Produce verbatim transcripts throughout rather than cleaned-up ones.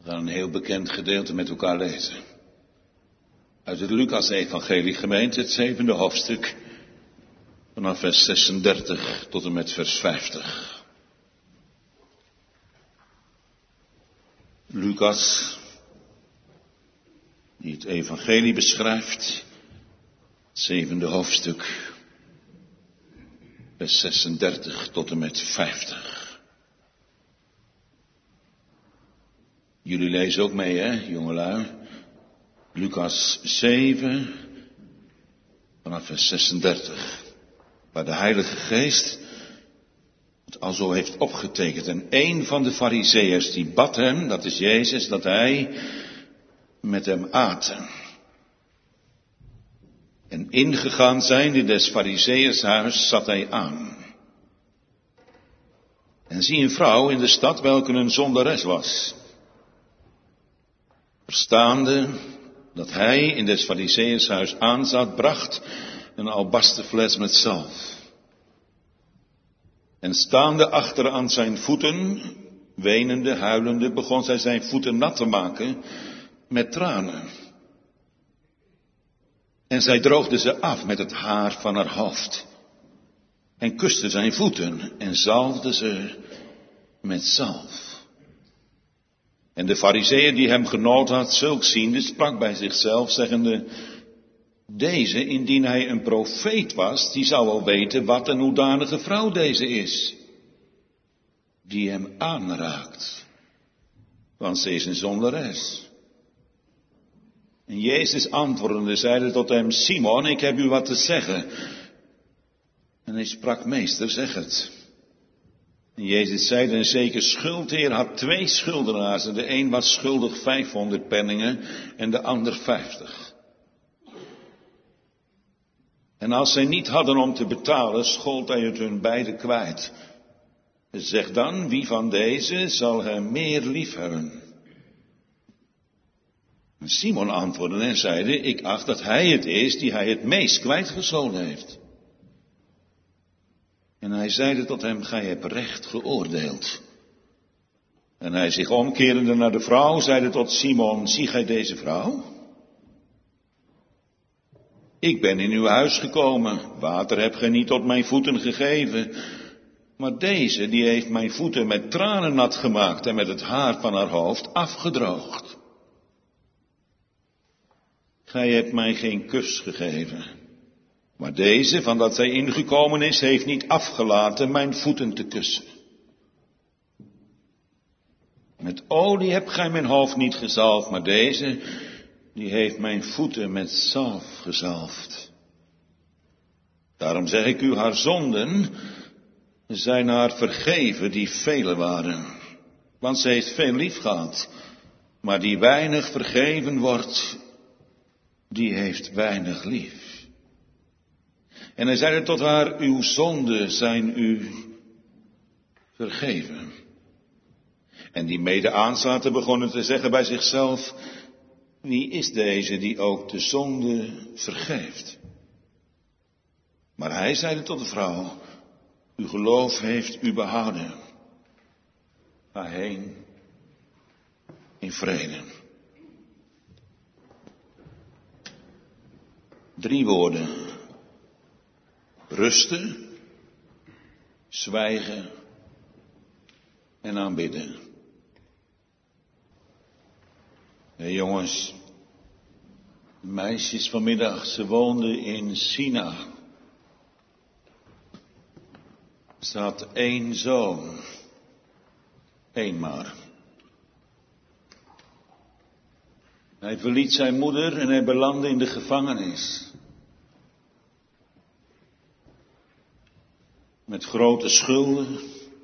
We gaan een heel bekend gedeelte met elkaar lezen. Uit het Lucas-evangelie, gemeente, het zevende hoofdstuk, vanaf vers zesendertig tot en met vers vijftig. Lucas, die het evangelie beschrijft, het zevende hoofdstuk, vers zesendertig tot en met vijftig. Jullie lezen ook mee, hè, jongelui? Lucas zeven, vanaf vers zesendertig. Waar de Heilige Geest het al zo heeft opgetekend. En een van de Farizeeërs die bad hem, dat is Jezus, dat hij met hem aten. En ingegaan zijnde in des Farizeeërs huis zat hij aan. En zie een vrouw in de stad welke een zondares was. Verstaande dat hij in des Farizeeërs huis aanzat, bracht een albasterfles met zalf. En staande achter aan zijn voeten, wenende, huilende, begon zij zijn voeten nat te maken met tranen. En zij droogde ze af met het haar van haar hoofd. En kuste zijn voeten en zalfde ze met zalf. En de Farizeeër die hem genood had, zulks ziende, sprak bij zichzelf, zeggende: deze, indien hij een profeet was, die zou wel weten wat een hoedanige vrouw deze is, die hem aanraakt. Want ze is een zondares. En Jezus antwoordende zeide tot hem: Simon, ik heb u wat te zeggen. En hij sprak: meester, zeg het. En Jezus zeide: een zeker schuldheer had twee schuldenaars. En de een was schuldig vijfhonderd penningen en de ander vijftig. En als zij niet hadden om te betalen, schold hij het hun beiden kwijt. Zeg dan, wie van deze zal hem meer liefhebben? En Simon antwoordde en zeide: ik acht dat hij het is die hij het meest kwijtgescholden heeft. En hij zeide tot hem: gij hebt recht geoordeeld. En hij zich omkerende naar de vrouw, zeide tot Simon: zie gij deze vrouw? Ik ben in uw huis gekomen, water hebt gij niet tot mijn voeten gegeven, maar deze, die heeft mijn voeten met tranen nat gemaakt en met het haar van haar hoofd afgedroogd. Gij hebt mij geen kus gegeven, maar deze, van dat zij ingekomen is, heeft niet afgelaten mijn voeten te kussen. Met olie hebt gij mijn hoofd niet gezalfd, maar deze, die heeft mijn voeten met zalf gezalfd. Daarom zeg ik u, haar zonden zijn haar vergeven die vele waren. Want ze heeft veel lief gehad, maar die weinig vergeven wordt, die heeft weinig lief. En hij zeide tot haar: uw zonden zijn u vergeven. En die mede aanzaten begonnen te zeggen bij zichzelf: wie is deze die ook de zonde vergeeft? Maar hij zeide tot de vrouw: uw geloof heeft u behouden. Ga heen in vrede. Drie woorden: rusten, zwijgen en aanbidden. Hé jongens, de meisjes vanmiddag, ze woonden in China. Ze had één zoon, één maar. Hij verliet zijn moeder en hij belandde in de gevangenis. Met grote schulden.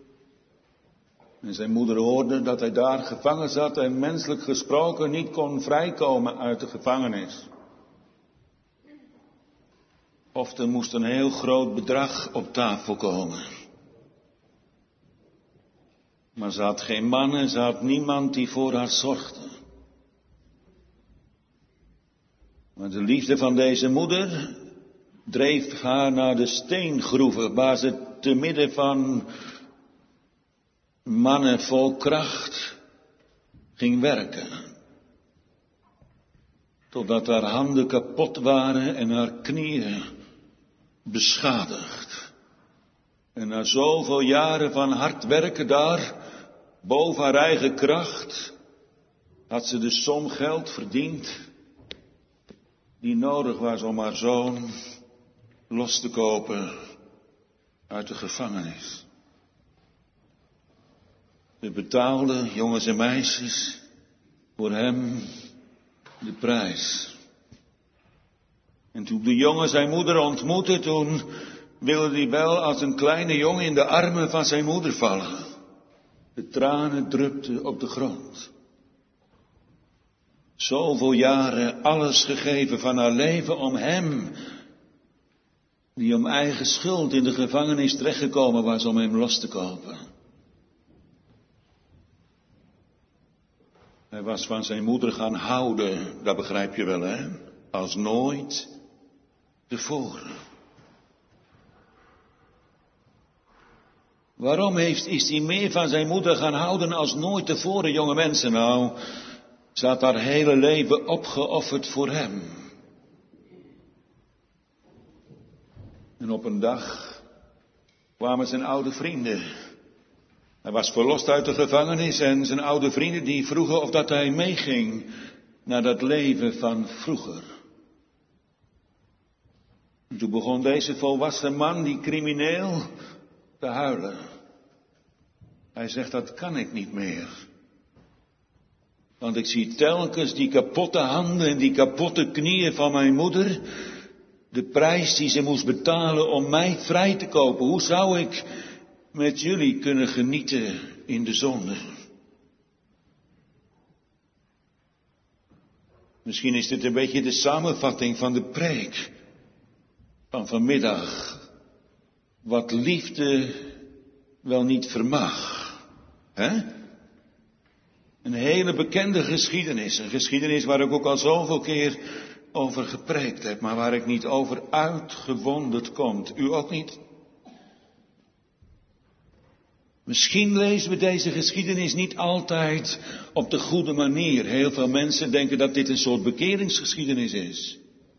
En zijn moeder hoorde dat hij daar gevangen zat en menselijk gesproken niet kon vrijkomen uit de gevangenis. Of er moest een heel groot bedrag op tafel komen. Maar ze had geen man en ze had niemand die voor haar zorgde. Maar de liefde van deze moeder dreef haar naar de steengroeven, waar ze te midden van mannen vol kracht ging werken. Totdat haar handen kapot waren en haar knieën beschadigd. En na zoveel jaren van hard werken daar, boven haar eigen kracht, had ze de som geld verdiend die nodig was om haar zoon los te kopen uit de gevangenis. Ze betaalde, jongens en meisjes, voor hem de prijs. En toen de jongen zijn moeder ontmoette, toen wilde hij wel als een kleine jongen in de armen van zijn moeder vallen. De tranen drupten op de grond. Zoveel jaren alles gegeven van haar leven om hem, die om eigen schuld in de gevangenis terechtgekomen was, om hem los te kopen. Hij was van zijn moeder gaan houden, dat begrijp je wel, hè? Als nooit tevoren. Waarom heeft, is hij meer van zijn moeder gaan houden als nooit tevoren, jonge mensen? Nou, ze had haar hele leven opgeofferd voor hem. En op een dag kwamen zijn oude vrienden. Hij was verlost uit de gevangenis en zijn oude vrienden die vroegen of dat hij meeging naar dat leven van vroeger. En toen begon deze volwassen man, die crimineel, te huilen. Hij zegt, dat kan ik niet meer. Want ik zie telkens die kapotte handen en die kapotte knieën van mijn moeder. De prijs die ze moest betalen om mij vrij te kopen. Hoe zou ik met jullie kunnen genieten in de zonde? Misschien is dit een beetje de samenvatting van de preek van vanmiddag. Wat liefde wel niet vermag. Hè? Een hele bekende geschiedenis. Een geschiedenis waar ik ook al zoveel keer over gepreekt heb, maar waar ik niet over uitgewonderd kom. U ook niet? Misschien lezen we deze geschiedenis niet altijd op de goede manier. Heel veel mensen denken dat dit een soort bekeringsgeschiedenis is.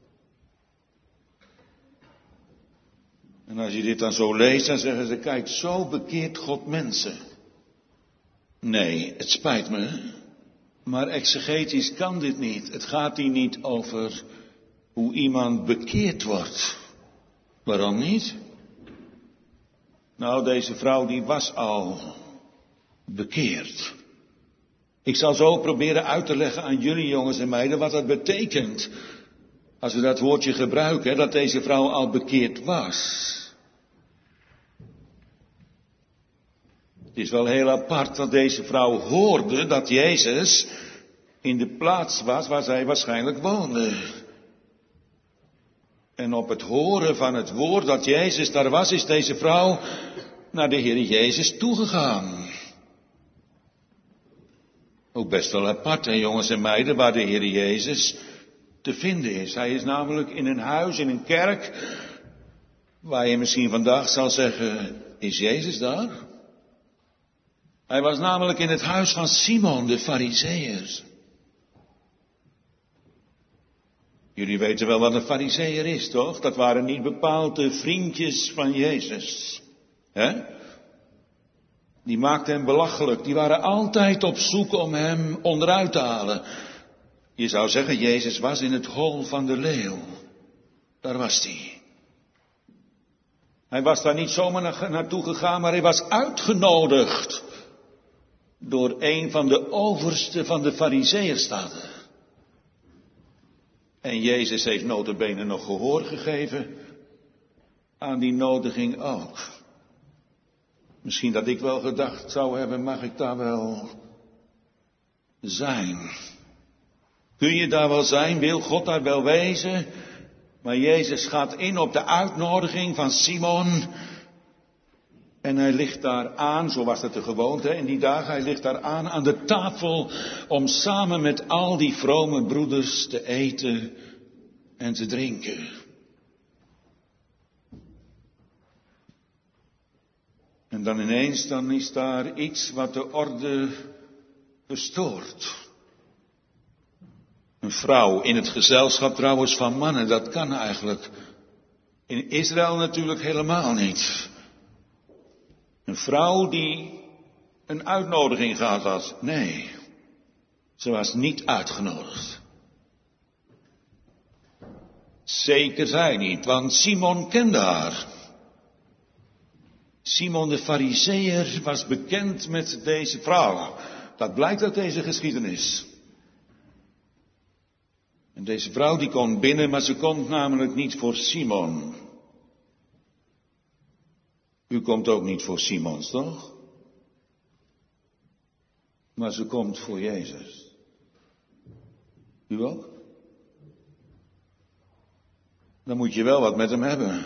En als je dit dan zo leest, dan zeggen ze, kijk, zo bekeert God mensen. Nee, het spijt me, maar exegetisch kan dit niet. Het gaat hier niet over hoe iemand bekeerd wordt. Waarom niet? Nou, deze vrouw die was al bekeerd. Ik zal zo proberen uit te leggen aan jullie jongens en meiden wat dat betekent. Als we dat woordje gebruiken, dat deze vrouw al bekeerd was. Het is wel heel apart dat deze vrouw hoorde dat Jezus in de plaats was waar zij waarschijnlijk woonde. En op het horen van het woord dat Jezus daar was, is deze vrouw naar de Heer Jezus toegegaan. Ook best wel apart, hè, jongens en meiden, waar de Heer Jezus te vinden is. Hij is namelijk in een huis, in een kerk, waar je misschien vandaag zal zeggen, is Jezus daar? Hij was namelijk in het huis van Simon, de Farizeeër. Jullie weten wel wat een Farizeeër is, toch? Dat waren niet bepaald de vriendjes van Jezus. Hè? Die maakten hem belachelijk. Die waren altijd op zoek om hem onderuit te halen. Je zou zeggen, Jezus was in het hol van de leeuw. Daar was hij. Hij was daar niet zomaar naartoe gegaan, maar hij was uitgenodigd door een van de oversten van de Farizeeër staat er. En Jezus heeft nota bene nog gehoor gegeven aan die nodiging ook. Misschien dat ik wel gedacht zou hebben, mag ik daar wel zijn? Kun je daar wel zijn? Wil God daar wel wezen? Maar Jezus gaat in op de uitnodiging van Simon. En hij ligt daar aan, zo was het de gewoonte in die dagen, hij ligt daar aan aan de tafel om samen met al die vrome broeders te eten en te drinken. En dan ineens, dan is daar iets wat de orde gestoord. Een vrouw in het gezelschap trouwens van mannen, dat kan eigenlijk in Israël natuurlijk helemaal niet. Een vrouw die een uitnodiging gehad had. Nee, ze was niet uitgenodigd. Zeker zij niet, want Simon kende haar. Simon de Farizeeër was bekend met deze vrouw. Dat blijkt uit deze geschiedenis. En deze vrouw die kon binnen, maar ze komt namelijk niet voor Simon. U komt ook niet voor Simons, toch? Maar ze komt voor Jezus. U ook? Dan moet je wel wat met hem hebben.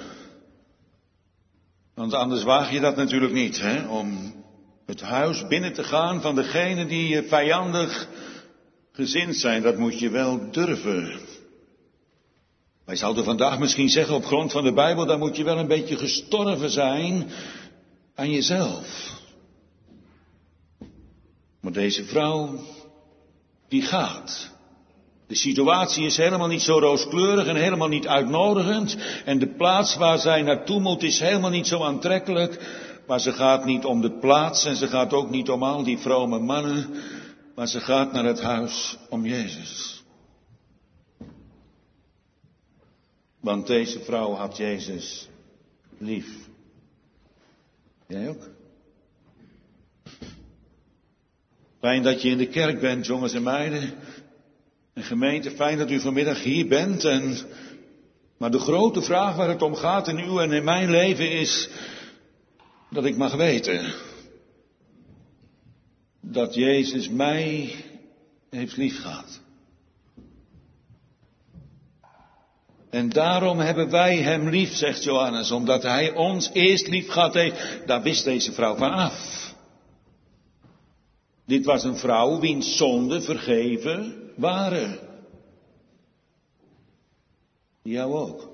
Want anders waag je dat natuurlijk niet, hè? Om het huis binnen te gaan van degene die je vijandig gezind zijn. Dat moet je wel durven. Wij zouden vandaag misschien zeggen op grond van de Bijbel, dan moet je wel een beetje gestorven zijn aan jezelf. Maar deze vrouw, die gaat. De situatie is helemaal niet zo rooskleurig en helemaal niet uitnodigend. En de plaats waar zij naartoe moet is helemaal niet zo aantrekkelijk. Maar ze gaat niet om de plaats en ze gaat ook niet om al die vrome mannen. Maar ze gaat naar het huis om Jezus. Want deze vrouw had Jezus lief. Jij ook? Fijn dat je in de kerk bent, jongens en meiden. En gemeente, fijn dat u vanmiddag hier bent. En, maar de grote vraag waar het om gaat in uw en in mijn leven is dat ik mag weten dat Jezus mij heeft liefgehad. En daarom hebben wij hem lief, zegt Johannes, omdat hij ons eerst lief gehad heeft. Daar wist deze vrouw van af. Dit was een vrouw wiens zonden vergeven waren. Jou ook.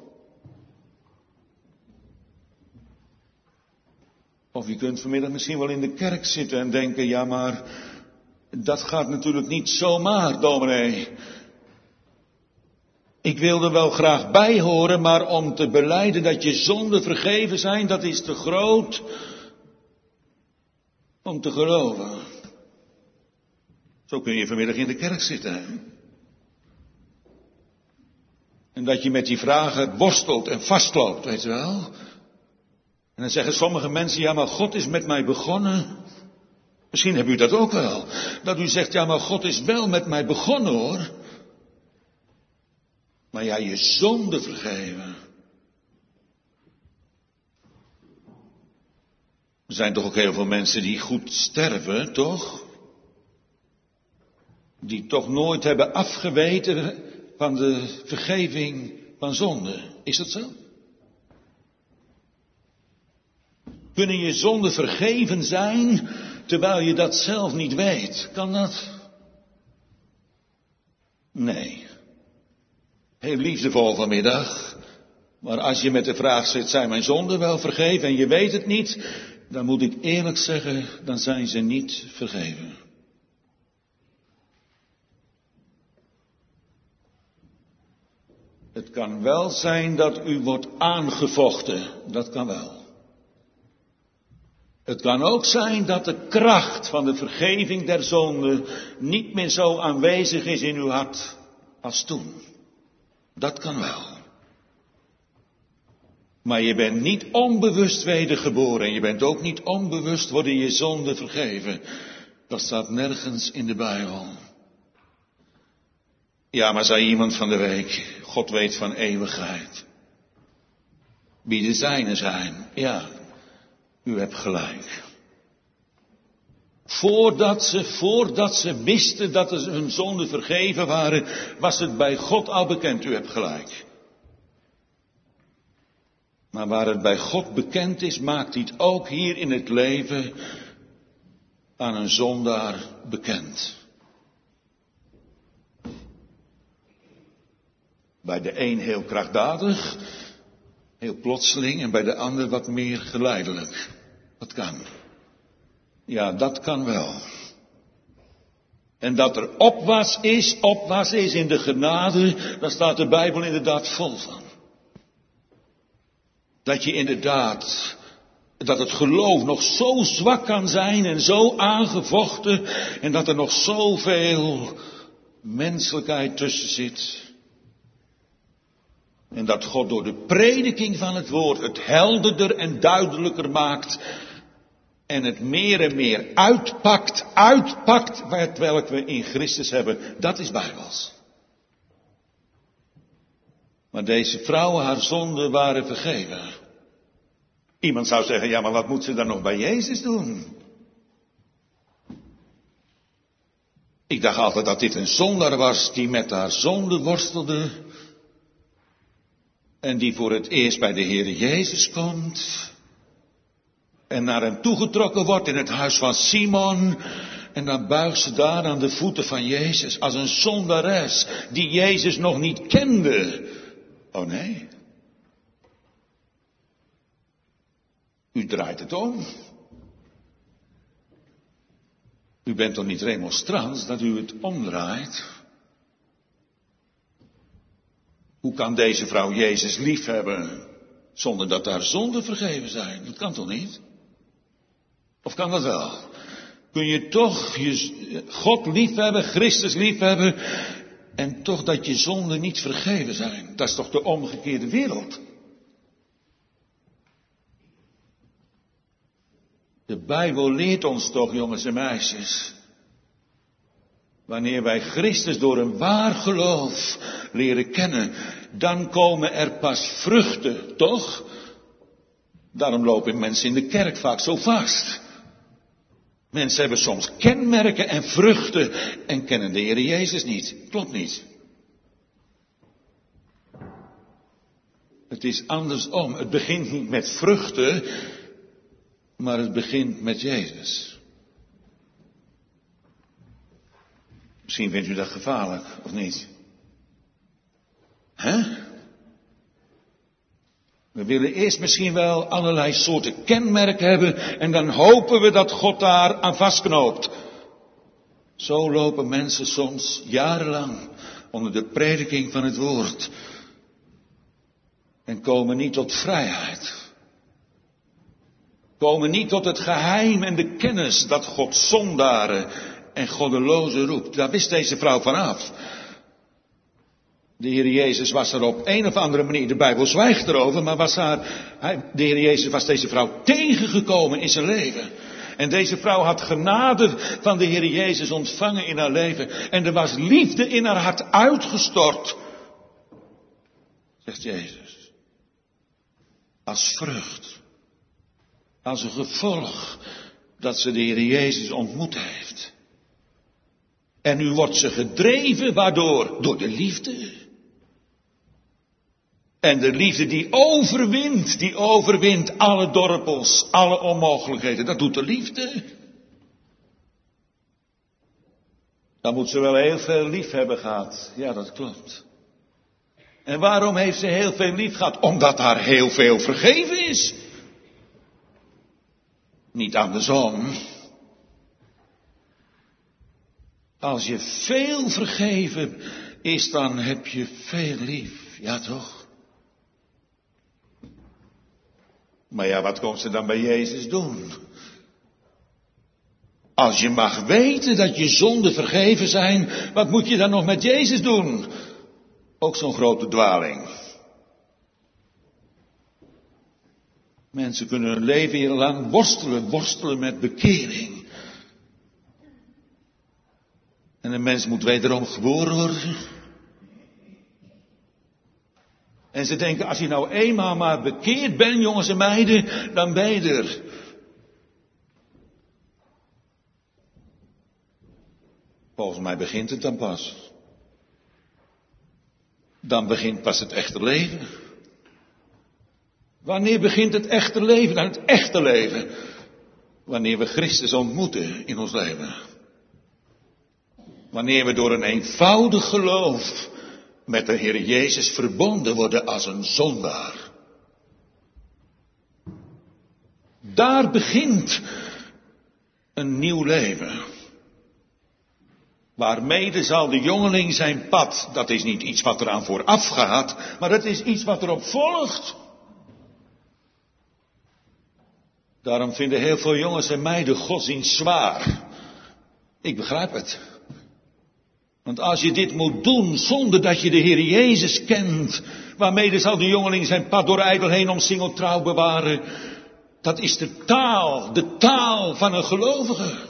Of je kunt vanmiddag misschien wel in de kerk zitten en denken, ja maar, dat gaat natuurlijk niet zomaar, dominee. Ik wil er wel graag bij horen, maar om te belijden dat je zonden vergeven zijn, dat is te groot om te geloven. Zo kun je vanmiddag in de kerk zitten. Hè? En dat je met die vragen worstelt en vastloopt, weet je wel. En dan zeggen sommige mensen, ja maar God is met mij begonnen. Misschien hebt u dat ook wel. Dat u zegt, ja maar God is wel met mij begonnen hoor. Maar ja, je zonde vergeven. Er zijn toch ook heel veel mensen die goed sterven, toch? Die toch nooit hebben afgeweten van de vergeving van zonde. Is dat zo? Kunnen je zonden vergeven zijn, terwijl je dat zelf niet weet? Kan dat? Nee. Heel liefdevol vanmiddag. Maar als je met de vraag zit, zijn mijn zonden wel vergeven en je weet het niet, dan moet ik eerlijk zeggen, dan zijn ze niet vergeven. Het kan wel zijn dat u wordt aangevochten, dat kan wel. Het kan ook zijn dat de kracht van de vergeving der zonde niet meer zo aanwezig is in uw hart als toen. Dat kan wel. Maar je bent niet onbewust wedergeboren en je bent ook niet onbewust worden je zonden vergeven. Dat staat nergens in de Bijbel. Ja, maar zei iemand van de week, God weet van eeuwigheid. Wie de zijnen zijn, ja, u hebt gelijk. Voordat ze, voordat ze wisten dat hun zonden vergeven waren, was het bij God al bekend, u hebt gelijk. Maar waar het bij God bekend is, maakt hij het ook hier in het leven aan een zondaar bekend. Bij de een heel krachtdadig, heel plotseling en bij de ander wat meer geleidelijk. Dat kan. Ja, dat kan wel. En dat er opwaarts is, opwaarts is in de genade, daar staat de Bijbel inderdaad vol van. Dat je inderdaad, dat het geloof nog zo zwak kan zijn en zo aangevochten en dat er nog zoveel menselijkheid tussen zit. En dat God door de prediking van het woord het helderder en duidelijker maakt. En het meer en meer uitpakt, uitpakt, het welk we in Christus hebben. Dat is Bijbels. Maar deze vrouwen, haar zonden waren vergeven. Iemand zou zeggen, ja, maar wat moet ze dan nog bij Jezus doen? Ik dacht altijd dat dit een zondaar was die met haar zonde worstelde. En die voor het eerst bij de Heer Jezus komt. En naar hem toegetrokken wordt in het huis van Simon. En dan buigt ze daar aan de voeten van Jezus als een zondares die Jezus nog niet kende. Oh nee. U draait het om. U bent toch niet remonstrant dat u het omdraait? Hoe kan deze vrouw Jezus liefhebben zonder dat haar zonden vergeven zijn? Dat kan toch niet? Of kan dat wel? Kun je toch je God liefhebben, Christus liefhebben en toch dat je zonden niet vergeven zijn? Dat is toch de omgekeerde wereld? De Bijbel leert ons toch, jongens en meisjes, wanneer wij Christus door een waar geloof leren kennen, dan komen er pas vruchten, toch? Daarom lopen mensen in de kerk vaak zo vast. Mensen hebben soms kenmerken en vruchten en kennen de Heer Jezus niet. Klopt niet. Het is andersom. Het begint niet met vruchten, maar het begint met Jezus. Misschien vindt u dat gevaarlijk, of niet? Hè? We willen eerst misschien wel allerlei soorten kenmerken hebben en dan hopen we dat God daar aan vastknoopt. Zo lopen mensen soms jarenlang onder de prediking van het woord en komen niet tot vrijheid. Komen niet tot het geheim en de kennis dat God zondaren en goddelozen roept. Daar wist deze vrouw vanaf. De Heer Jezus was er op een of andere manier, de Bijbel zwijgt erover, maar was haar, de Heer Jezus was deze vrouw tegengekomen in zijn leven. En deze vrouw had genade van de Heer Jezus ontvangen in haar leven. En er was liefde in haar hart uitgestort. Zegt Jezus. Als vrucht. Als een gevolg dat ze de Heer Jezus ontmoet heeft. En nu wordt ze gedreven, waardoor? Door de liefde. En de liefde die overwint, die overwint alle dorpels, alle onmogelijkheden. Dat doet de liefde. Dan moet ze wel heel veel lief hebben gehad. Ja, dat klopt. En waarom heeft ze heel veel lief gehad? Omdat haar heel veel vergeven is. Niet andersom. Als je veel vergeven is, dan heb je veel lief. Ja, toch? Maar ja, wat komt ze dan bij Jezus doen? Als je mag weten dat je zonden vergeven zijn, wat moet je dan nog met Jezus doen? Ook zo'n grote dwaling. Mensen kunnen hun leven lang worstelen, worstelen met bekering. En een mens moet wederom geboren worden. En ze denken, als je nou eenmaal maar bekeerd bent, jongens en meiden, dan ben je er. Volgens mij begint het dan pas. Dan begint pas het echte leven. Wanneer begint het echte leven? Dan het echte leven. Wanneer we Christus ontmoeten in ons leven. Wanneer we door een eenvoudig geloof met de Heer Jezus verbonden worden als een zondaar. Daar begint een nieuw leven. Waarmede zal de jongeling zijn pad, dat is niet iets wat eraan vooraf gaat, maar dat is iets wat erop volgt. Daarom vinden heel veel jongens en meiden godsdienst zwaar. Ik begrijp het. Want als je dit moet doen zonder dat je de Heer Jezus kent, waarmede zal de jongeling zijn pad door ijdelheen omsingeld trouw bewaren, dat is de taal, de taal van een gelovige.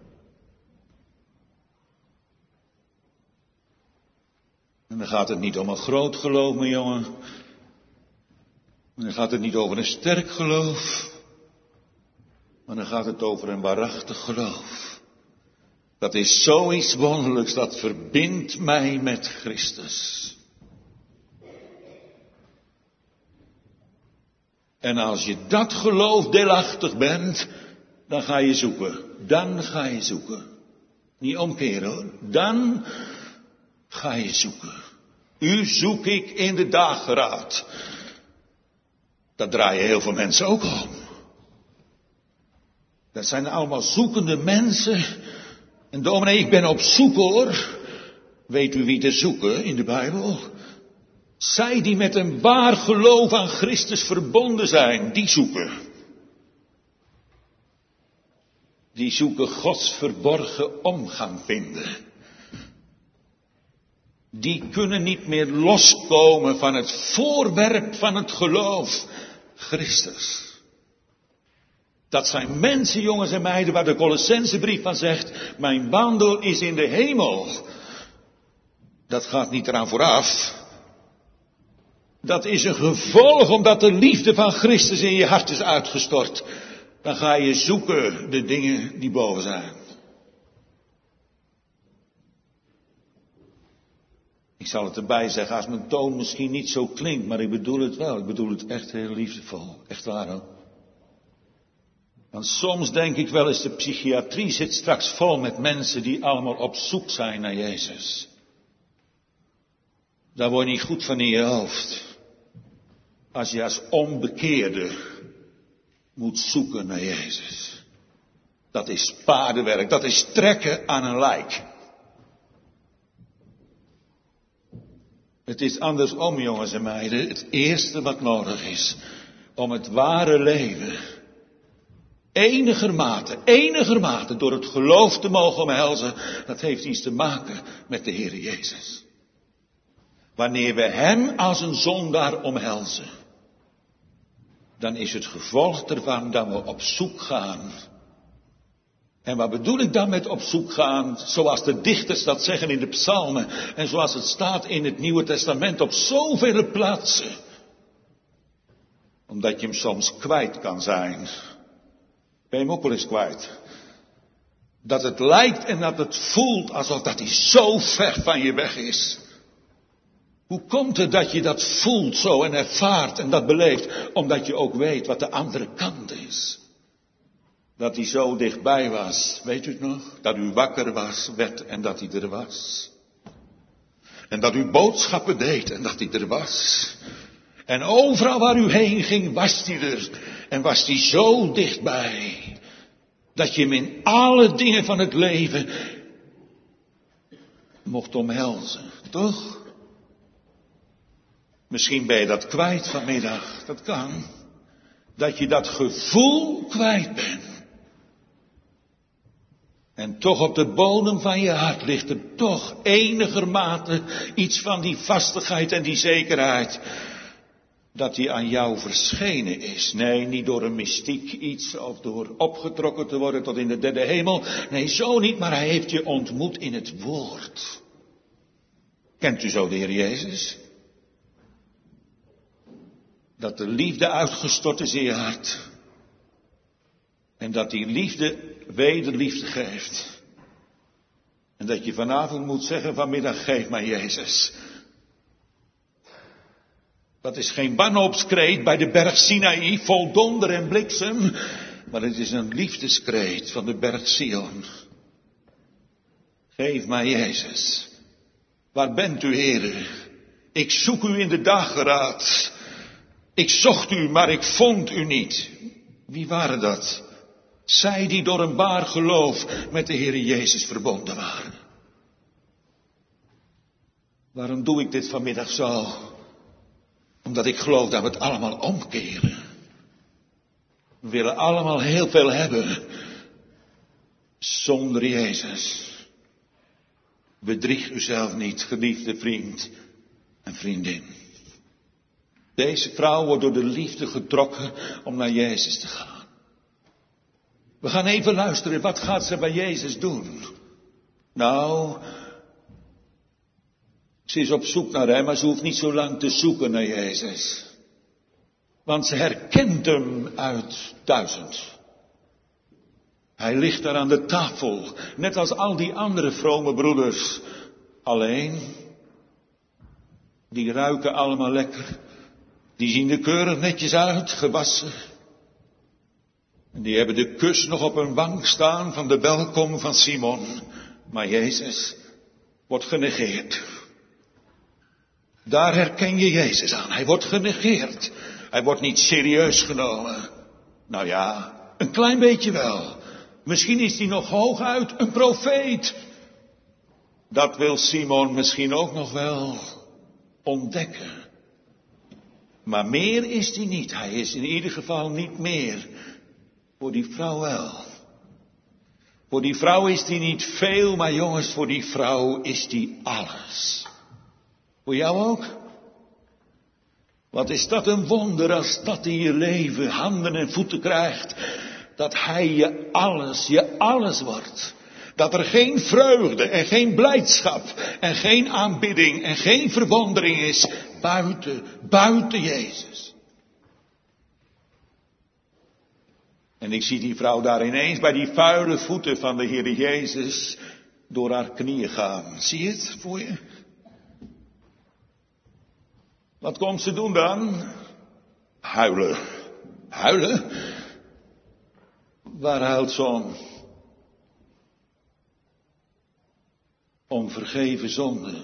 En dan gaat het niet om een groot geloof, mijn jongen. En dan gaat het niet over een sterk geloof. Maar dan gaat het over een waarachtig geloof. Dat is zoiets wonderlijks, dat verbindt mij met Christus. En als je dat geloof deelachtig bent, dan ga je zoeken. Dan ga je zoeken. Niet omkeren hoor. Dan ga je zoeken. U zoek ik in de dageraad. Dat draaien heel veel mensen ook om. Dat zijn allemaal zoekende mensen. En dominee, ik ben op zoek hoor. Weet u wie te zoeken in de Bijbel? Zij die met een waar geloof aan Christus verbonden zijn, die zoeken. Die zoeken Gods verborgen omgang vinden. Die kunnen niet meer loskomen van het voorwerp van het geloof, Christus. Dat zijn mensen, jongens en meiden, waar de Colossensebrief van zegt, mijn wandel is in de hemel. Dat gaat niet eraan vooraf. Dat is een gevolg omdat de liefde van Christus in je hart is uitgestort. Dan ga je zoeken de dingen die boven zijn. Ik zal het erbij zeggen, als mijn toon misschien niet zo klinkt, maar ik bedoel het wel. Ik bedoel het echt heel liefdevol. Echt waar hoor. Want soms denk ik wel eens, de psychiatrie zit straks vol met mensen die allemaal op zoek zijn naar Jezus. Daar word je niet goed van in je hoofd. Als je als onbekeerde moet zoeken naar Jezus. Dat is paardenwerk, dat is trekken aan een lijk. Het is andersom, jongens en meiden. Het eerste wat nodig is om het ware leven enigermate, enigermate door het geloof te mogen omhelzen, dat heeft iets te maken met de Heer Jezus. Wanneer we Hem als een zondaar omhelzen, dan is het gevolg ervan dat we op zoek gaan. En wat bedoel ik dan met op zoek gaan? Zoals de dichters dat zeggen in de psalmen en zoals het staat in het Nieuwe Testament op zoveel plaatsen. Omdat je hem soms kwijt kan zijn. Ben je hem ook wel eens kwijt? Dat het lijkt en dat het voelt alsof dat hij zo ver van je weg is. Hoe komt het dat je dat voelt zo en ervaart en dat beleeft? Omdat je ook weet wat de andere kant is. Dat hij zo dichtbij was, weet u het nog? Dat u wakker was, werd en dat hij er was. En dat u boodschappen deed en dat hij er was. En overal waar u heen ging, was hij er. En was hij zo dichtbij. Dat je hem in alle dingen van het leven mocht omhelzen, toch? Misschien ben je dat kwijt vanmiddag, dat kan. Dat je dat gevoel kwijt bent. En toch op de bodem van je hart ligt er toch enigermate iets van die vastigheid en die zekerheid. Dat hij aan jou verschenen is. Nee, niet door een mystiek iets of door opgetrokken te worden tot in de derde hemel. Nee, zo niet, maar hij heeft je ontmoet in het woord. Kent u zo de Heer Jezus? Dat de liefde uitgestort is in je hart. En dat die liefde wederliefde geeft. En dat je vanavond moet zeggen, vanmiddag geef mij Jezus. Dat is geen wanhoopskreet bij de berg Sinaï, vol donder en bliksem. Maar het is een liefdeskreet van de berg Sion. Geef mij Jezus. Waar bent u, Heere? Ik zoek u in de dageraad. Ik zocht u, maar ik vond u niet. Wie waren dat? Zij die door een waar geloof met de Heere Jezus verbonden waren. Waarom doe ik dit vanmiddag zo? Omdat ik geloof dat we het allemaal omkeren. We willen allemaal heel veel hebben zonder Jezus. Bedrieg uzelf niet, geliefde vriend en vriendin. Deze vrouw wordt door de liefde getrokken om naar Jezus te gaan. We gaan even luisteren, wat gaat ze bij Jezus doen? Nou, ze is op zoek naar hem, maar ze hoeft niet zo lang te zoeken naar Jezus. Want ze herkent hem uit duizend. Hij ligt daar aan de tafel, net als al die andere vrome broeders. Alleen, die ruiken allemaal lekker. Die zien er keurig netjes uit, gewassen. En die hebben de kus nog op hun wang staan van de welkom van Simon. Maar Jezus wordt genegeerd. Daar herken je Jezus aan. Hij wordt genegeerd. Hij wordt niet serieus genomen. Nou ja, een klein beetje wel. Misschien is hij nog hooguit een profeet. Dat wil Simon misschien ook nog wel ontdekken. Maar meer is hij niet. Hij is in ieder geval niet meer. Voor die vrouw wel. Voor die vrouw is hij niet veel, maar jongens, voor die vrouw is hij alles. Voor jou ook? Wat is dat een wonder als dat in je leven handen en voeten krijgt. Dat hij je alles, je alles wordt. Dat er geen vreugde en geen blijdschap en geen aanbidding en geen verwondering is buiten, buiten Jezus. En ik zie die vrouw daar ineens bij die vuile voeten van de Heer Jezus door haar knieën gaan. Zie je het voor je? Wat komt ze doen dan? Huilen. Huilen? Waar huilt ze om? Om vergeven zonde.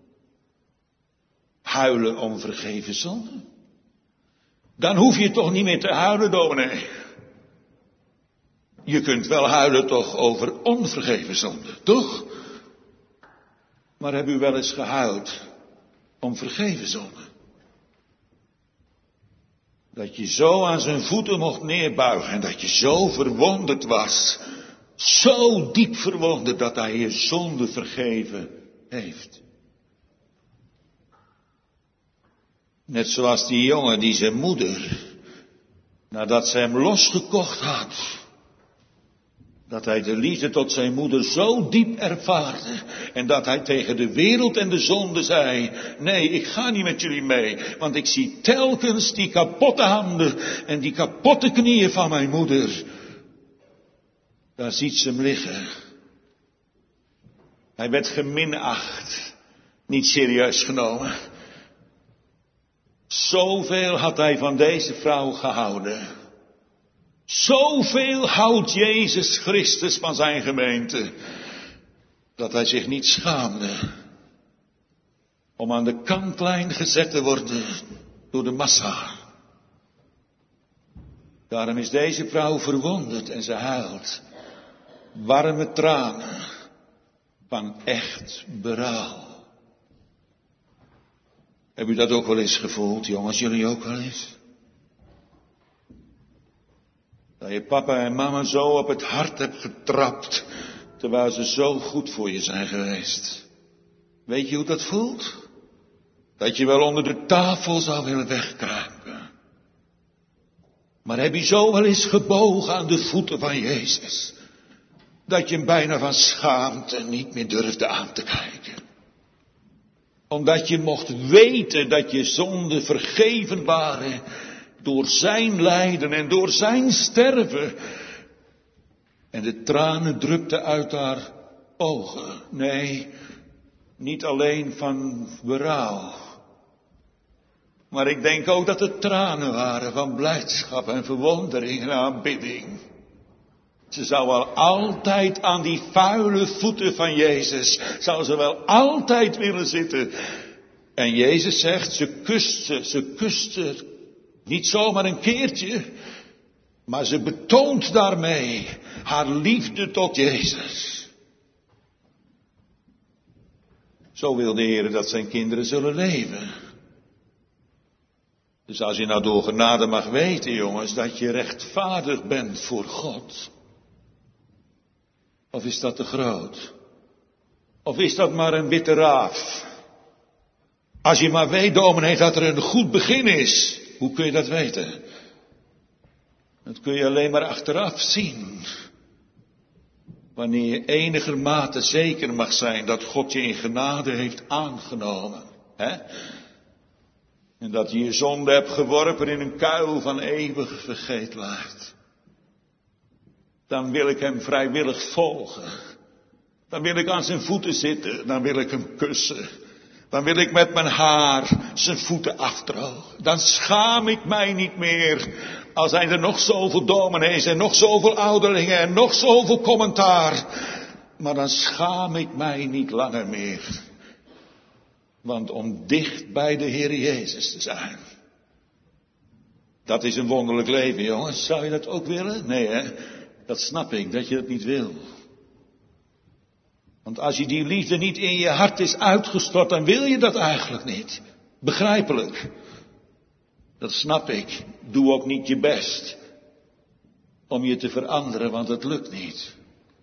Huilen om vergeven zonde. Dan hoef je toch niet meer te huilen, dominee. Je kunt wel huilen toch over onvergeven zonde, toch? Maar heb u wel eens gehuild om vergeven zonde? Dat je zo aan zijn voeten mocht neerbuigen en dat je zo verwonderd was. Zo diep verwonderd dat hij je zonde vergeven heeft. Net zoals die jongen die zijn moeder, nadat ze hem losgekocht had, dat hij de liefde tot zijn moeder zo diep ervaarde. En dat hij tegen de wereld en de zonde zei, nee, ik ga niet met jullie mee. Want ik zie telkens die kapotte handen en die kapotte knieën van mijn moeder. Daar ziet ze hem liggen. Hij werd geminacht, niet serieus genomen. Zoveel had hij van deze vrouw gehouden. Zoveel houdt Jezus Christus van zijn gemeente, dat hij zich niet schaamde om aan de kantlijn gezet te worden door de massa. Daarom is deze vrouw verwonderd en ze huilt warme tranen van echt berouw. Heb u dat ook wel eens gevoeld, jongens, jullie ook wel eens? Dat je papa en mama zo op het hart hebt getrapt, terwijl ze zo goed voor je zijn geweest. Weet je hoe dat voelt? Dat je wel onder de tafel zou willen wegkruipen. Maar heb je zo wel eens gebogen aan de voeten van Jezus, dat je hem bijna van schaamte niet meer durfde aan te kijken. Omdat je mocht weten dat je zonden vergeven waren door zijn lijden en door zijn sterven. En de tranen drupten uit haar ogen. Nee, niet alleen van berouw. Maar ik denk ook dat het tranen waren van blijdschap en verwondering en aanbidding. Ze zou wel altijd aan die vuile voeten van Jezus, zou ze wel altijd willen zitten. En Jezus zegt, ze kust ze, ze kust ze. Niet zomaar een keertje, maar ze betoont daarmee haar liefde tot Jezus. Zo wil de Heer dat zijn kinderen zullen leven. Dus als je nou door genade mag weten, jongens, dat je rechtvaardig bent voor God. Of is dat te groot? Of is dat maar een witte raaf? Als je maar weet, dominee, dat er een goed begin is. Hoe kun je dat weten? Dat kun je alleen maar achteraf zien. Wanneer je enigermate zeker mag zijn dat God je in genade heeft aangenomen. Hè? En dat je je zonde hebt geworpen in een kuil van eeuwige vergeetlaart. Dan wil ik hem vrijwillig volgen. Dan wil ik aan zijn voeten zitten. Dan wil ik hem kussen. Dan wil ik met mijn haar zijn voeten afdrogen. Dan schaam ik mij niet meer. Al zijn er nog zoveel dominees en nog zoveel ouderlingen en nog zoveel commentaar. Maar dan schaam ik mij niet langer meer. Want om dicht bij de Heer Jezus te zijn. Dat is een wonderlijk leven, jongens. Zou je dat ook willen? Nee, hè? Dat snap ik, dat je dat niet wil. Want als je die liefde niet in je hart is uitgestort, dan wil je dat eigenlijk niet. Begrijpelijk. Dat snap ik. Doe ook niet je best om je te veranderen, want het lukt niet.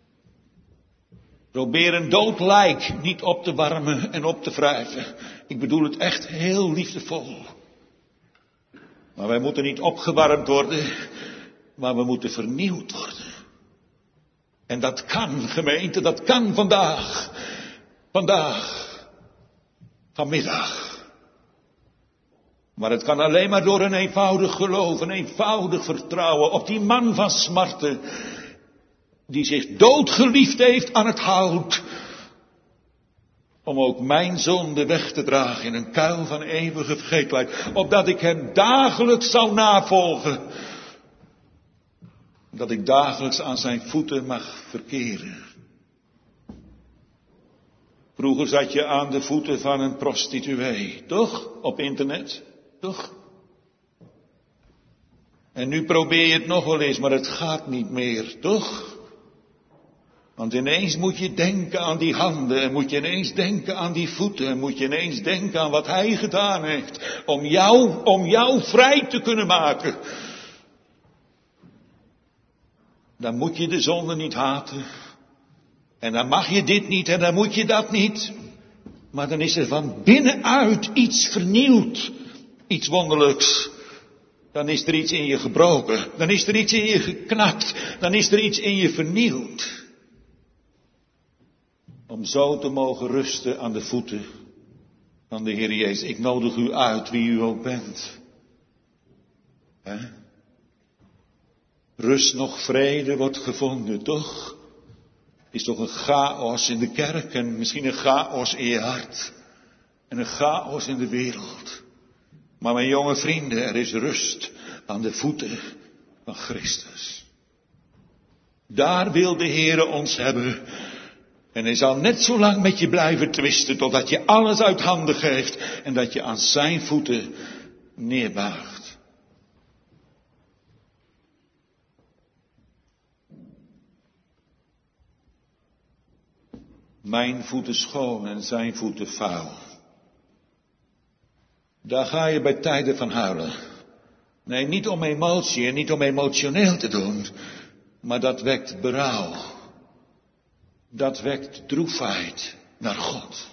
Probeer een dood lijk niet op te warmen en op te wrijven. Ik bedoel het echt heel liefdevol. Maar wij moeten niet opgewarmd worden, maar we moeten vernieuwd worden. En dat kan, gemeente, dat kan vandaag. Vandaag. Vanmiddag. Maar het kan alleen maar door een eenvoudig geloof, een eenvoudig vertrouwen op die man van smarten, die zich doodgeliefd heeft aan het hout, om ook mijn zonde weg te dragen in een kuil van eeuwige vergeetlijkheid, opdat ik hem dagelijks zou navolgen, dat ik dagelijks aan zijn voeten mag verkeren. Vroeger zat je aan de voeten van een prostituee, toch? Op internet, toch? En nu probeer je het nog wel eens, maar het gaat niet meer, toch? Want ineens moet je denken aan die handen, en moet je ineens denken aan die voeten, en moet je ineens denken aan wat hij gedaan heeft, om jou, om jou vrij te kunnen maken. Dan moet je de zonde niet haten. En dan mag je dit niet en dan moet je dat niet. Maar dan is er van binnenuit iets vernieuwd. Iets wonderlijks. Dan is er iets in je gebroken. Dan is er iets in je geknakt. Dan is er iets in je vernieuwd. Om zo te mogen rusten aan de voeten van de Heer Jezus. Ik nodig u uit, wie u ook bent. Hè? Rust nog vrede wordt gevonden, toch? Is toch een chaos in de kerk en misschien een chaos in je hart. En een chaos in de wereld. Maar mijn jonge vrienden, er is rust aan de voeten van Christus. Daar wil de Heere ons hebben. En hij zal net zo lang met je blijven twisten totdat je alles uit handen geeft en dat je aan zijn voeten neerbuigt. Mijn voeten schoon en zijn voeten vuil. Daar ga je bij tijden van huilen. Nee, niet om emotie en niet om emotioneel te doen. Maar dat wekt berouw. Dat wekt droefheid naar God.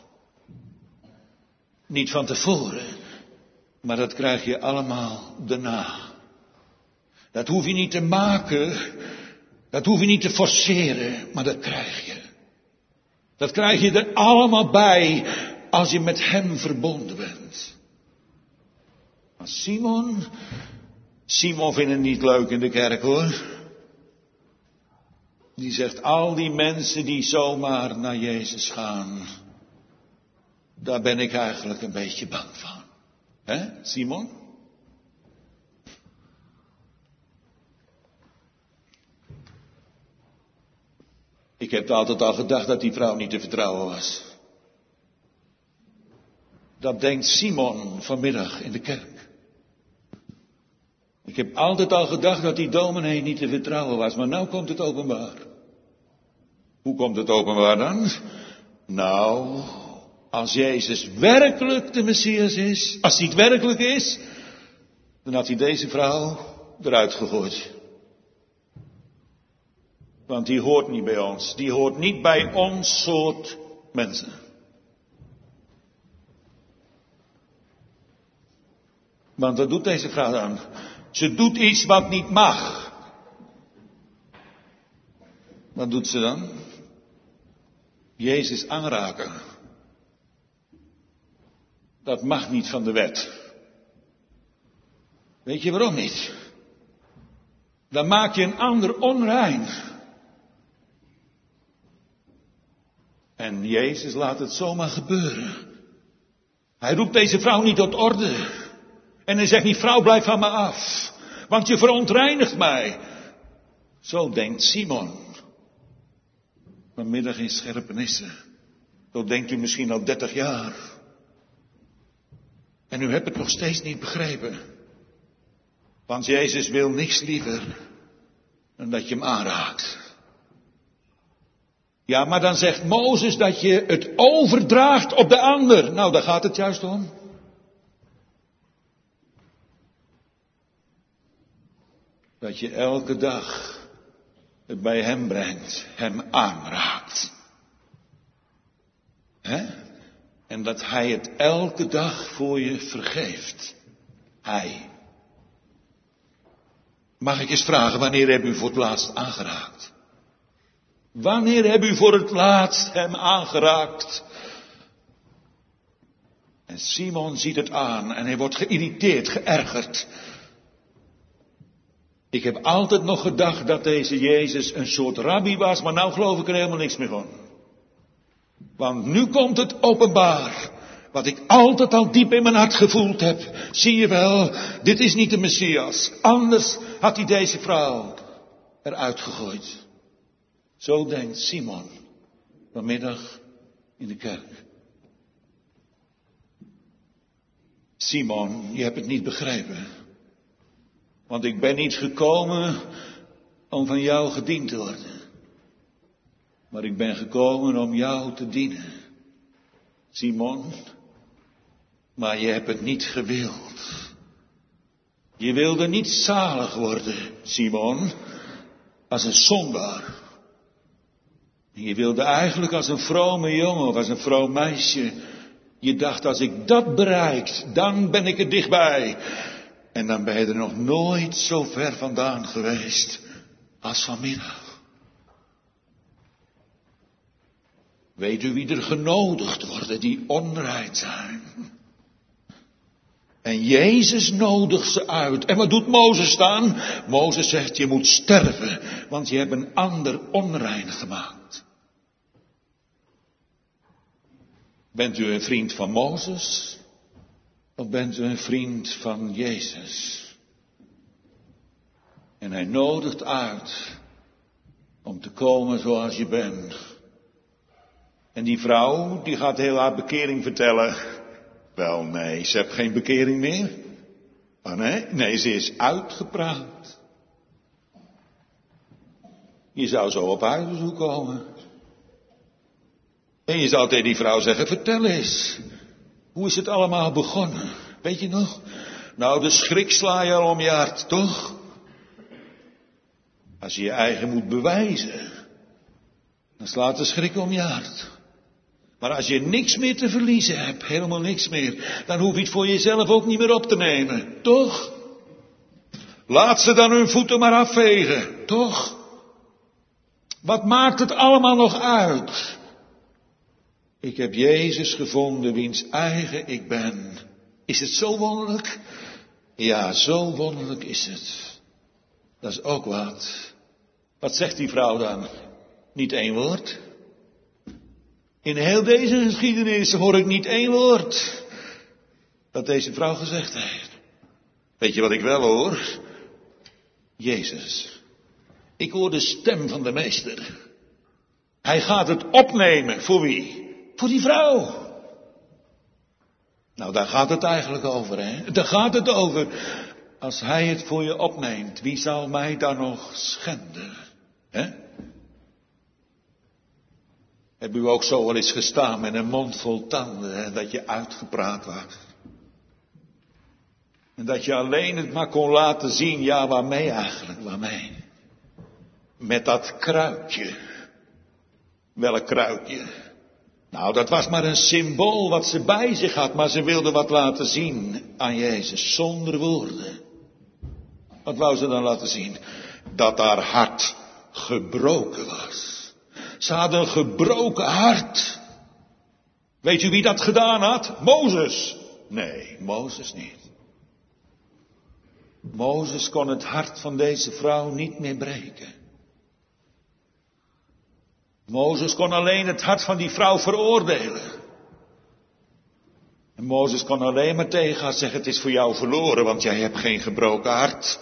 Niet van tevoren. Maar dat krijg je allemaal daarna. Dat hoef je niet te maken. Dat hoef je niet te forceren. Maar dat krijg je. Dat krijg je er allemaal bij als je met hem verbonden bent. Maar Simon, Simon vindt het niet leuk in de kerk hoor. Die zegt al die mensen die zomaar naar Jezus gaan, daar ben ik eigenlijk een beetje bang van. Hè, Simon? Ik heb altijd al gedacht dat die vrouw niet te vertrouwen was. Dat denkt Simon vanmiddag in de kerk. Ik heb altijd al gedacht dat die dominee niet te vertrouwen was, maar nou komt het openbaar. Hoe komt het openbaar dan? Nou, Als Jezus werkelijk de Messias is, als hij het werkelijk is, dan had hij deze vrouw eruit gegooid. Want die hoort niet bij ons. Die hoort niet bij ons soort mensen. Want wat doet deze vrouw dan? Ze doet iets wat niet mag. Wat doet ze dan? Jezus aanraken. Dat mag niet van de wet. Weet je waarom niet? Dan maak je een ander onrein. En Jezus laat het zomaar gebeuren. Hij roept deze vrouw niet tot orde. En hij zegt niet, vrouw, blijf van me af. Want je verontreinigt mij. Zo denkt Simon. Vanmiddag in Scherpenissen. Zo denkt u misschien al dertig jaar. En u hebt het nog steeds niet begrepen. Want Jezus wil niks liever dan dat je hem aanraakt. Ja, maar dan zegt Mozes dat je het overdraagt op de ander. Nou, daar gaat het juist om. Dat je elke dag het bij hem brengt, hem aanraakt. Hè? En dat hij het elke dag voor je vergeeft. Hij. Mag ik eens vragen, wanneer heb u voor het laatst aangeraakt? Wanneer heb u voor het laatst hem aangeraakt? En Simon ziet het aan en hij wordt geïrriteerd, geërgerd. Ik heb altijd nog gedacht dat deze Jezus een soort rabbi was, maar nou geloof ik er helemaal niks meer van. Want nu komt het openbaar, wat ik altijd al diep in mijn hart gevoeld heb. Zie je wel, dit is niet de Messias. Anders had hij deze vrouw eruit gegooid. Zo denkt Simon vanmiddag in de kerk. Simon, je hebt het niet begrepen. Want ik ben niet gekomen om van jou gediend te worden. Maar ik ben gekomen om jou te dienen. Simon, maar je hebt het niet gewild. Je wilde niet zalig worden, Simon, als een zondaar. Je wilde eigenlijk als een vrome jongen of als een vroom meisje. Je dacht, als ik dat bereik, dan ben ik er dichtbij. En dan ben je er nog nooit zo ver vandaan geweest als vanmiddag. Weet u wie er genodigd worden die onrein zijn? En Jezus nodigt ze uit. En wat doet Mozes dan? Mozes zegt, je moet sterven, want je hebt een ander onrein gemaakt. Bent u een vriend van Mozes? Of bent u een vriend van Jezus? En hij nodigt uit om te komen zoals je bent. En die vrouw, die gaat heel haar bekering vertellen. Wel nee, ze heeft geen bekering meer. Oh nee, nee, ze is uitgepraat. Je zou zo op huisbezoek komen. En je zou tegen die vrouw zeggen, vertel eens. Hoe is het allemaal begonnen? Weet je nog? Nou, de schrik sla je al om je hart, toch? Als je je eigen moet bewijzen, dan slaat de schrik om je hart. Maar als je niks meer te verliezen hebt, helemaal niks meer, dan hoef je het voor jezelf ook niet meer op te nemen, toch? Laat ze dan hun voeten maar afvegen, toch? Wat maakt het allemaal nog uit? Ik heb Jezus gevonden, wiens eigen ik ben. Is het zo wonderlijk? Ja, zo wonderlijk is het. Dat is ook wat. Wat zegt die vrouw dan? Niet één woord. In heel deze geschiedenis hoor ik niet één woord dat deze vrouw gezegd heeft. Weet je wat ik wel hoor? Jezus. Ik hoor de stem van de meester. Hij gaat het opnemen. Voor wie? Voor die vrouw. Nou, daar gaat het eigenlijk over, hè? Daar gaat het over. Als hij het voor je opneemt, wie zal mij dan nog schenden? Hè? Heb u ook zo wel eens gestaan met een mond vol tanden en dat je uitgepraat was? En dat je alleen het maar kon laten zien, ja waarmee eigenlijk, waarmee? Met dat kruikje. Welk kruikje? Nou, dat was maar een symbool wat ze bij zich had, maar ze wilde wat laten zien aan Jezus, zonder woorden. Wat wou ze dan laten zien? Dat haar hart gebroken was. Ze had een gebroken hart. Weet u wie dat gedaan had? Mozes. Nee, Mozes niet. Mozes kon het hart van deze vrouw niet meer breken. Mozes kon alleen het hart van die vrouw veroordelen. En Mozes kon alleen maar tegen haar zeggen, het is voor jou verloren, want jij hebt geen gebroken hart.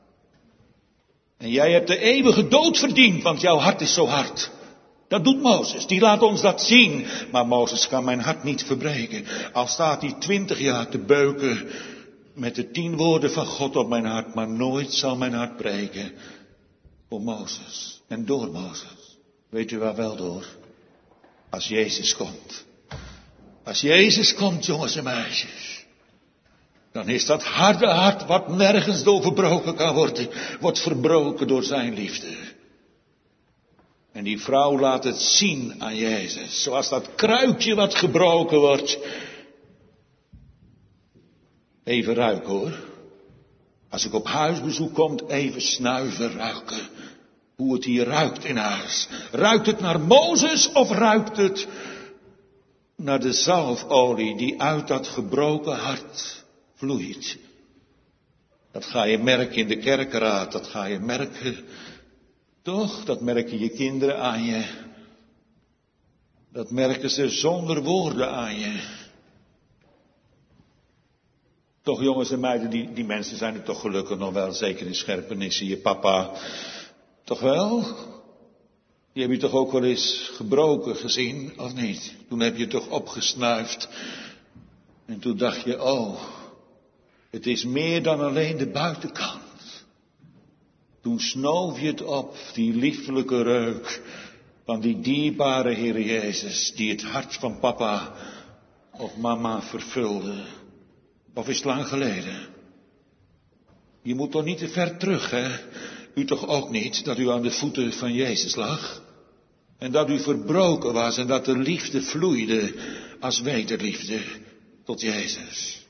En jij hebt de eeuwige dood verdiend, want jouw hart is zo hard. Dat doet Mozes, die laat ons dat zien. Maar Mozes kan mijn hart niet verbreken. Al staat hij twintig jaar te beuken met de tien woorden van God op mijn hart, maar nooit zal mijn hart breken. Voor Mozes en door Mozes. Weet u waar wel door? Als Jezus komt. Als Jezus komt, jongens en meisjes. Dan is dat harde hart wat nergens door verbroken kan worden, wordt verbroken door zijn liefde. En die vrouw laat het zien aan Jezus. Zoals dat kruikje wat gebroken wordt. Even ruiken hoor. Als ik op huisbezoek kom, even snuiven ruiken. Hoe het hier ruikt in huis. Ruikt het naar Mozes of ruikt het naar de zalfolie die uit dat gebroken hart vloeit? Dat ga je merken in de kerkenraad, dat ga je merken. Toch, dat merken je kinderen aan je. Dat merken ze zonder woorden aan je. Toch jongens en meiden, die, die mensen zijn er toch gelukkig nog wel, zeker in Scherpenissen, je papa. Toch wel? Die heb je toch ook wel eens gebroken gezien, of niet? Toen heb je toch opgesnuift. En toen dacht je, oh, het is meer dan alleen de buitenkant. Toen snoof je het op, die lieflijke reuk van die dierbare Heer Jezus, die het hart van papa of mama vervulde. Of is het lang geleden? Je moet toch niet te ver terug, hè? U toch ook niet, dat u aan de voeten van Jezus lag? En dat u verbroken was en dat de liefde vloeide als wederliefde tot Jezus.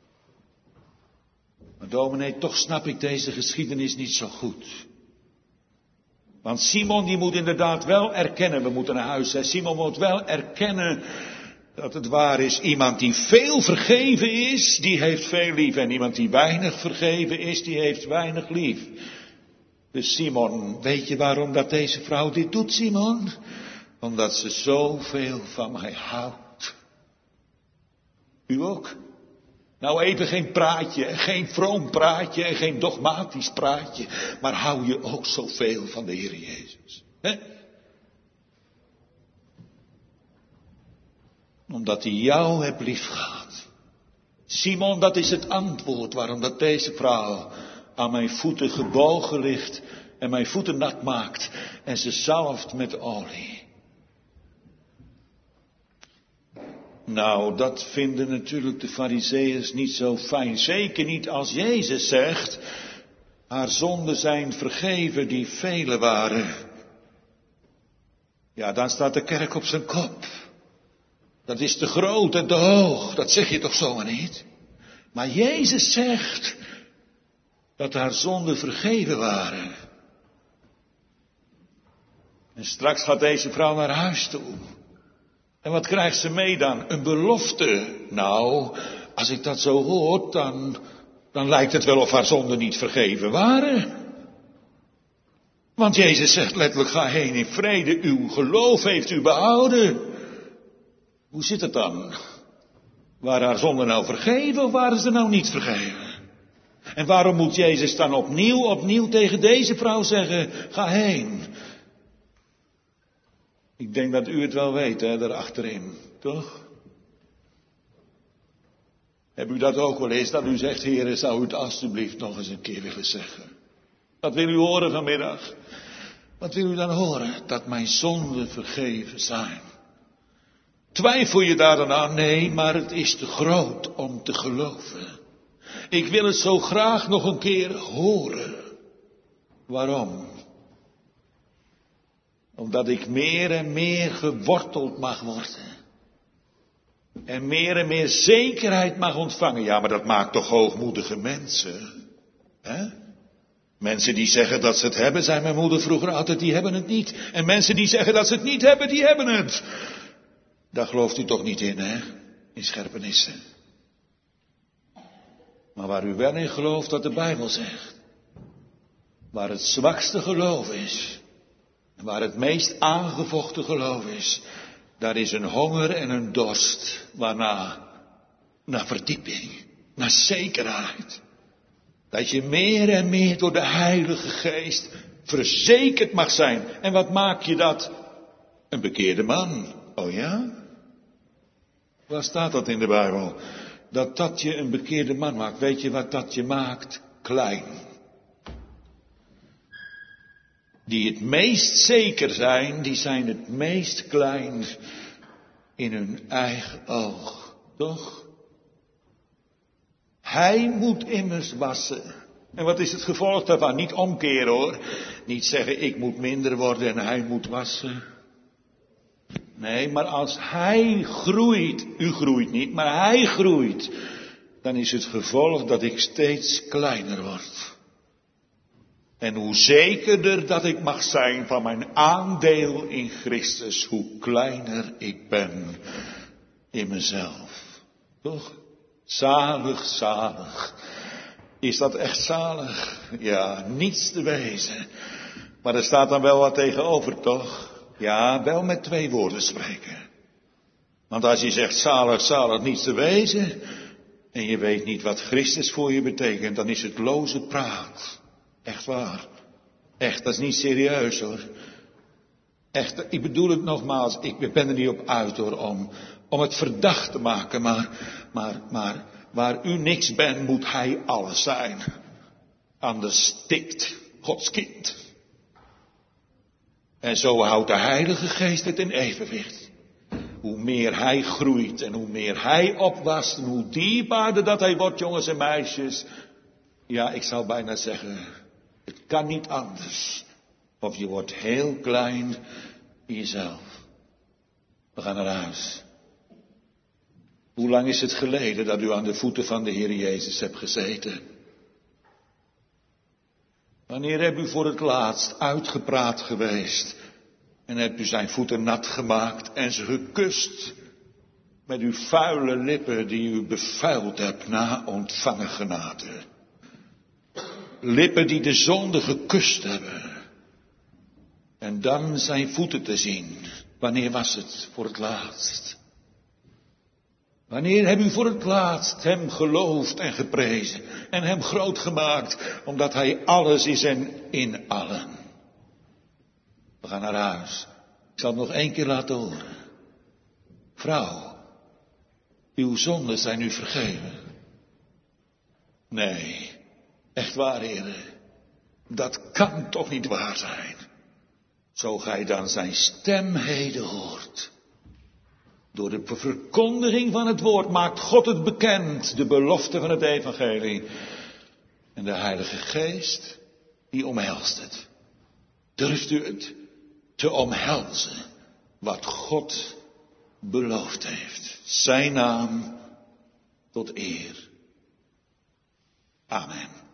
Maar dominee, toch snap ik deze geschiedenis niet zo goed. Want Simon die moet inderdaad wel erkennen, we moeten naar huis, hè? Simon moet wel erkennen dat het waar is. Iemand die veel vergeven is, die heeft veel lief. En iemand die weinig vergeven is, die heeft weinig lief. Dus Simon, weet je waarom dat deze vrouw dit doet, Simon? Omdat ze zoveel van mij houdt. U ook? Nou even geen praatje, geen vroom praatje en geen dogmatisch praatje. Maar hou je ook zoveel van de Heer Jezus. Hè? Omdat hij jou hebt liefgehad. Simon, dat is het antwoord waarom dat deze vrouw aan mijn voeten gebogen ligt en mijn voeten nat maakt en ze zalft met olie. Nou, dat vinden natuurlijk de Farizeeërs niet zo fijn. Zeker niet als Jezus zegt, haar zonden zijn vergeven die vele waren. Ja, dan staat de kerk op zijn kop. Dat is te groot en te hoog, dat zeg je toch zomaar niet? Maar Jezus zegt dat haar zonden vergeven waren. En straks gaat deze vrouw naar huis toe. En wat krijgt ze mee dan? Een belofte. Nou, als ik dat zo hoor, dan, dan lijkt het wel of haar zonden niet vergeven waren. Want Jezus zegt letterlijk, ga heen in vrede, uw geloof heeft u behouden. Hoe zit het dan? Waren haar zonden nou vergeven of waren ze nou niet vergeven? En waarom moet Jezus dan opnieuw, opnieuw tegen deze vrouw zeggen, ga heen? Ik denk dat u het wel weet, hè, daarachterin, toch? Heb u dat ook wel eens, dat u zegt, Heere, zou u het alstublieft nog eens een keer willen zeggen? Wat wil u horen vanmiddag? Wat wil u dan horen? Dat mijn zonden vergeven zijn. Twijfel je daar dan aan? Nee, maar het is te groot om te geloven. Ik wil het zo graag nog een keer horen. Waarom? Omdat ik meer en meer geworteld mag worden. En meer en meer zekerheid mag ontvangen. Ja, maar dat maakt toch hoogmoedige mensen. Hè? Mensen die zeggen dat ze het hebben, zei mijn moeder vroeger altijd, die hebben het niet. En mensen die zeggen dat ze het niet hebben, die hebben het. Daar gelooft u toch niet in, hè? In scherpenissen. Maar waar u wel in gelooft wat de Bijbel zegt. Waar het zwakste geloof is. Waar het meest aangevochten geloof is. Daar is een honger en een dorst. Waarna? Naar verdieping. Naar zekerheid. Dat je meer en meer door de Heilige Geest verzekerd mag zijn. En wat maak je dat? Een bekeerde man. Oh ja? Waar staat dat in de Bijbel? Dat dat je een bekeerde man maakt. Weet je wat dat je maakt? Klein. Die het meest zeker zijn, die zijn het meest klein in hun eigen oog. Toch? Hij moet immers wassen. En wat is het gevolg daarvan? Niet omkeren hoor. Niet zeggen ik moet minder worden en hij moet wassen. Nee, maar als hij groeit, u groeit niet, maar hij groeit, dan is het gevolg dat ik steeds kleiner word. En hoe zekerder dat ik mag zijn van mijn aandeel in Christus, hoe kleiner ik ben in mezelf. Toch? Zalig, zalig. Is dat echt zalig? Ja, niets te wezen. Maar er staat dan wel wat tegenover, toch? Ja, wel met twee woorden spreken. Want als je zegt zalig, zalig, niets te wezen, en je weet niet wat Christus voor je betekent, dan is het loze praat. Echt waar. Echt, dat is niet serieus hoor. Echt, ik bedoel het nogmaals, ik ben er niet op uit hoor, om, om het verdacht te maken, maar, maar, maar, waar u niks bent, moet hij alles zijn. Anders stikt Gods kind. En zo houdt de Heilige Geest het in evenwicht. Hoe meer hij groeit en hoe meer hij opwast en hoe dierbaarder dat hij wordt, jongens en meisjes. Ja, ik zou bijna zeggen, het kan niet anders. Of je wordt heel klein in jezelf. We gaan naar huis. Hoe lang is het geleden dat u aan de voeten van de Heer Jezus hebt gezeten? Wanneer hebt u voor het laatst uitgepraat geweest en hebt u zijn voeten nat gemaakt en ze gekust met uw vuile lippen die u bevuild hebt na ontvangen genade? Lippen die de zonde gekust hebben. En dan zijn voeten te zien. Wanneer was het voor het laatst? Wanneer heb u voor het laatst hem geloofd en geprezen en hem groot gemaakt, omdat hij alles is en in allen? We gaan naar huis. Ik zal het nog één keer laten horen. Vrouw, uw zonden zijn u vergeven. Nee, echt waar, heren. Dat kan toch niet waar zijn. Zo gij dan zijn stem heden hoort. Door de verkondiging van het woord maakt God het bekend, de belofte van het evangelie. En de Heilige Geest, die omhelst het. Durft u het te omhelzen, wat God beloofd heeft. Zijn naam tot eer. Amen.